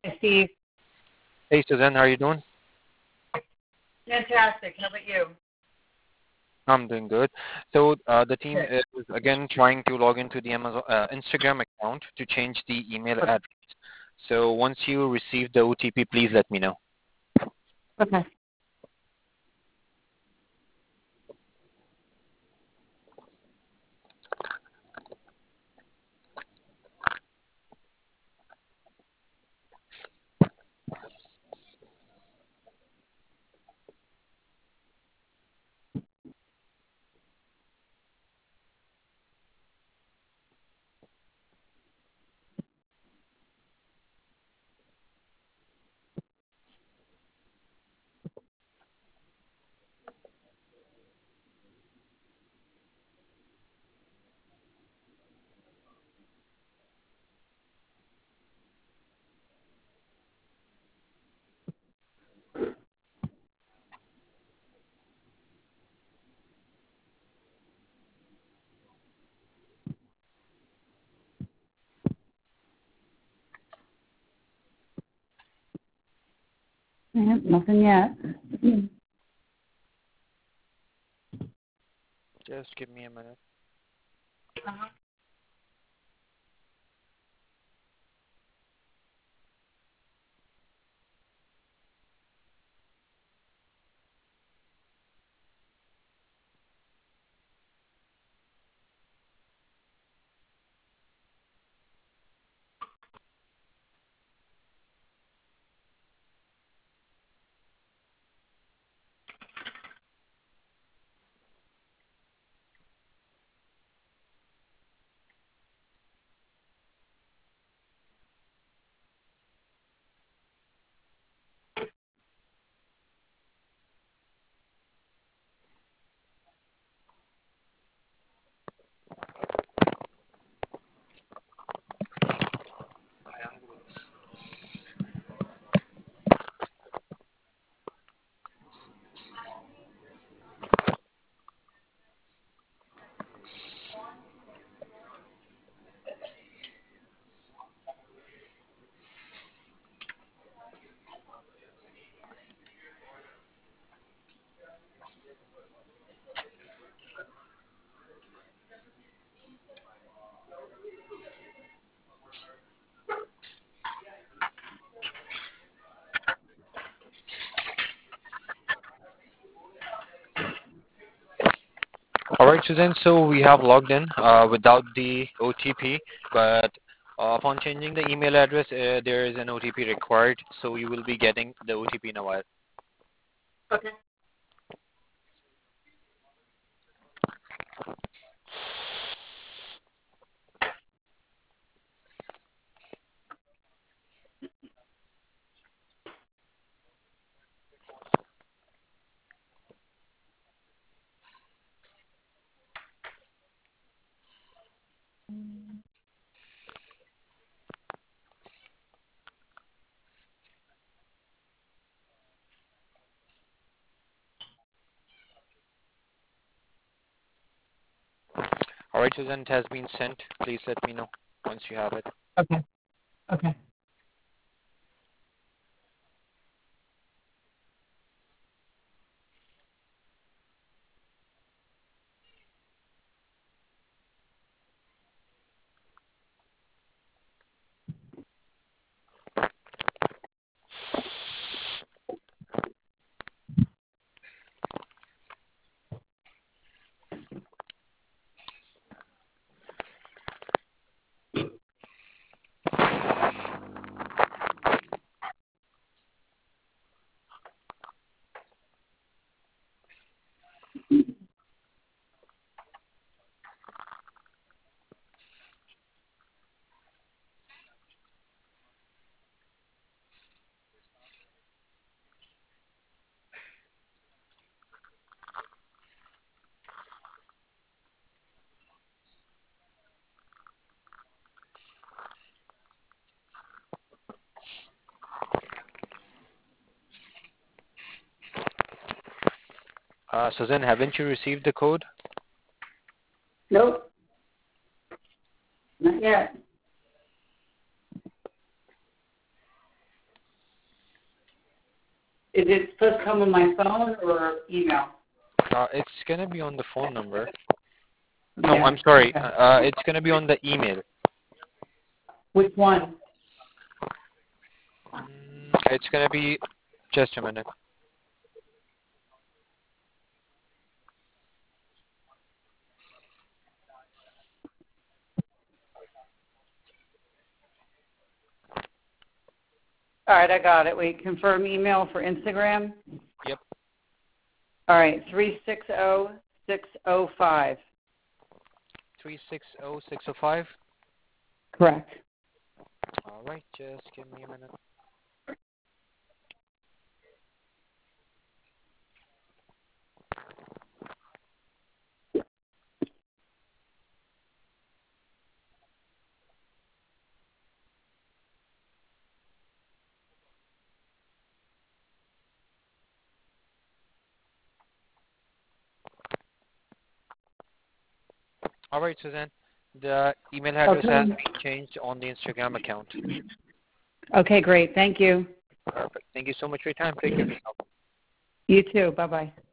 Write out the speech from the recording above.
Steve. Hey, Suzanne, how are you doing? Fantastic. How about you? I'm doing good. So the team Good. is again trying to log into the Amazon Instagram account to change the email address. So once you receive the OTP, please let me know. Okay. Nothing yet. Just give me a minute. Uh-huh. All right, Suzanne. So we have logged in without the OTP, but upon changing the email address, there is an OTP required. So you will be getting the OTP in a while. Okay. All right, Suzanne, it has been sent. Please let me know once you have it. Okay. Okay. Suzanne, haven't you received the code? Nope. Not yet. Is it supposed to come on my phone or email? It's going to be on the phone number. No, Yeah. I'm sorry. Okay. It's going to be on the email. Which one? It's going to be, just a minute. All right, I got it. Wait, confirm email for Instagram. Yep. All right, 360605. 360605. Correct. All right, just give me a minute. All right, Suzanne. The email address Okay. has been changed on the Instagram account. Okay, great. Thank you. Perfect. Thank you so much for your time. Take care of yourself. You too. Bye-bye.